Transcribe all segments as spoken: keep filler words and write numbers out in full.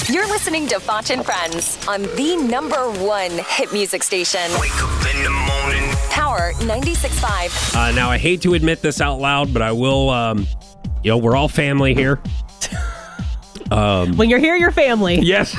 You're listening to Foch and Friends on the number one hit music station. Wake up in the morning. Power ninety-six point five. Uh, now, I hate to admit this out loud, but I will, um, you know, we're all family here. Um, when you're here, you're family. Yes.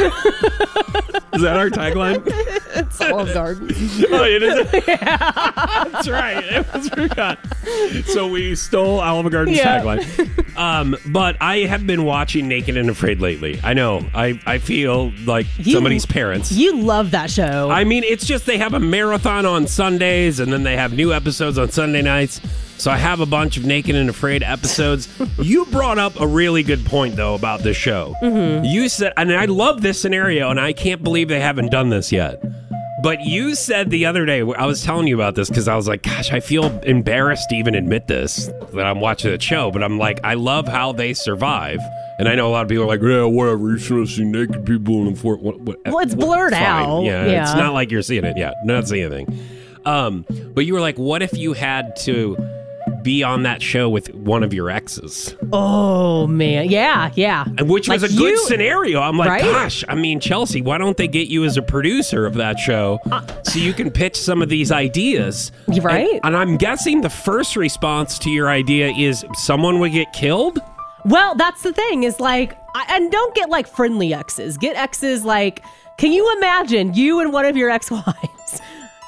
Is that our tagline? It's Olive Garden. Oh, it is? Yeah. That's right. It was forgot. So we stole Olive Garden's yeah. tagline. Um, but I have been watching Naked and Afraid lately. I know. I, I feel like you, somebody's parents. You love that show. I mean, it's just they have a marathon on Sundays, and then they have new episodes on Sunday nights. So I have a bunch of Naked and Afraid episodes. You brought up a really good point, though, about this show. Mm-hmm. You said, and I love this scenario, and I can't believe they haven't done this yet. But you said the other day, I was telling you about this because I was like, gosh, I feel embarrassed to even admit this, that I'm watching the show. But I'm like, I love how they survive. And I know a lot of people are like, yeah, whatever, you're supposed to see naked people in the fort. What, what, well, it's blurred fine. out. Yeah, yeah, it's not like you're seeing it yet. Not seeing anything. Um, but you were like, what if you had to be on that show with one of your exes? Oh, man. Yeah, yeah. And which was like a good you, scenario. I'm like, right? gosh, I mean, Chelsea, why don't they get you as a producer of that show uh, so you can pitch some of these ideas? Right. And, and I'm guessing the first response to your idea is someone would get killed? Well, that's the thing is like, I, and don't get like friendly exes. Get exes like, can you imagine you and one of your ex-wives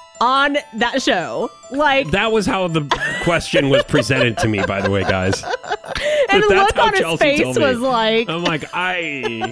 on that show? Like, that was how the question was presented to me, by the way, guys. And but the that's look on his Chelsea face was like, I'm like, I.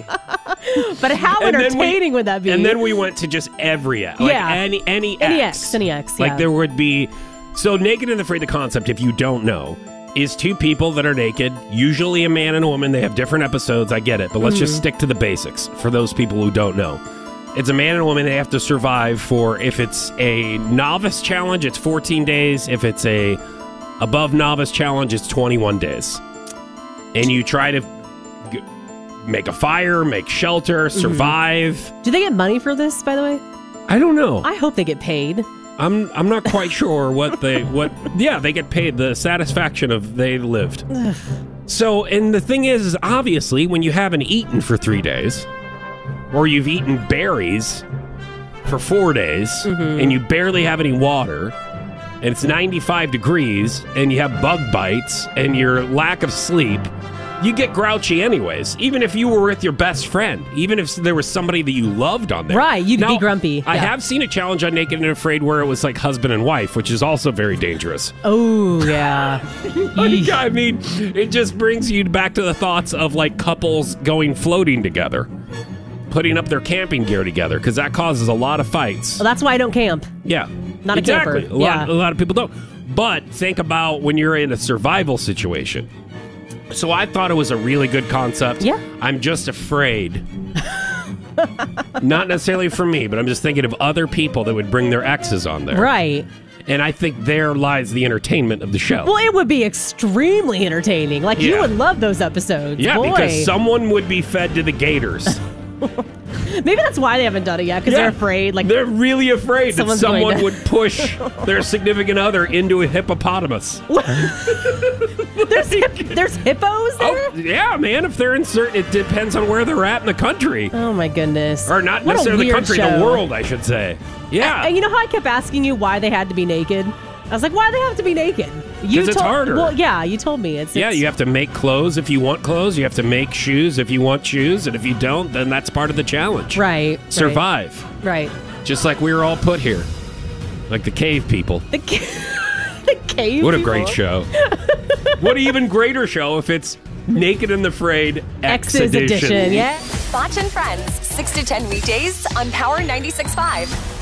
But how And then entertaining we, would that be? And then we went to just every ex. Like Yeah. any any Any ex. ex, any ex, Like yeah. there would be. So Naked and Afraid, the concept, if you don't know, is two people that are naked, usually a man and a woman. They have different episodes. I get it, but let's Mm-hmm. just stick to the basics for those people who don't know. It's a man and a woman. They have to survive for, if it's a novice challenge, it's fourteen days. If it's a above novice challenge, it's twenty-one days. And you try to g- make a fire, make shelter, survive. Mm-hmm. Do they get money for this, by the way? I don't know. I hope they get paid. I'm I'm not quite sure what they what yeah, they get paid the satisfaction of they lived. So, and the thing is, is obviously when you haven't eaten for three days, or you've eaten berries for four days, Mm-hmm. and you barely have any water, and it's ninety-five degrees, and you have bug bites, and your lack of sleep, you get grouchy anyways. Even if you were with your best friend, even if there was somebody that you loved on there. Right, you'd Now, be grumpy. I Yeah. have seen a challenge on Naked and Afraid where it was like husband and wife, which is also very dangerous. Oh, yeah. Like, I mean, it just brings you back to the thoughts of like couples going floating together, putting up their camping gear together, because that causes a lot of fights. Well, that's why I don't camp. Yeah. Not a exactly. camper. A lot, Yeah. a lot of people don't. But think about when you're in a survival situation. So I thought it was a really good concept. Yeah. I'm just afraid. Not necessarily for me, but I'm just thinking of other people that would bring their exes on there. Right. And I think there lies the entertainment of the show. Well, it would be extremely entertaining. Like, you Yeah. would love those episodes. Yeah, Boy. because someone would be fed to the gators. Maybe that's why they haven't done it yet, because Yeah. they're afraid. Like, They're really afraid that Someone's going someone to- would push their significant other into a hippopotamus. there's, hip, there's hippos there? Oh, yeah, man. If they're in certain, it depends on where they're at in the country. Oh, my goodness. Or not What a necessarily the weird country, show. the world, I should say. Yeah. And you know how I kept asking you why they had to be naked? I was like, why do they have to be naked? You 'Cause it's told- harder. Well, yeah, you told me. It's, yeah, it's you have to make clothes if you want clothes. You have to make shoes if you want shoes. And if you don't, then that's part of the challenge. Right. Survive. Right. Just like we were all put here. Like the cave people. The, ca- the cave What a people. great show. What an even greater show if it's Naked and Afraid X X's edition. edition. Yeah. Foch and Friends, six to ten weekdays on Power ninety-six point five.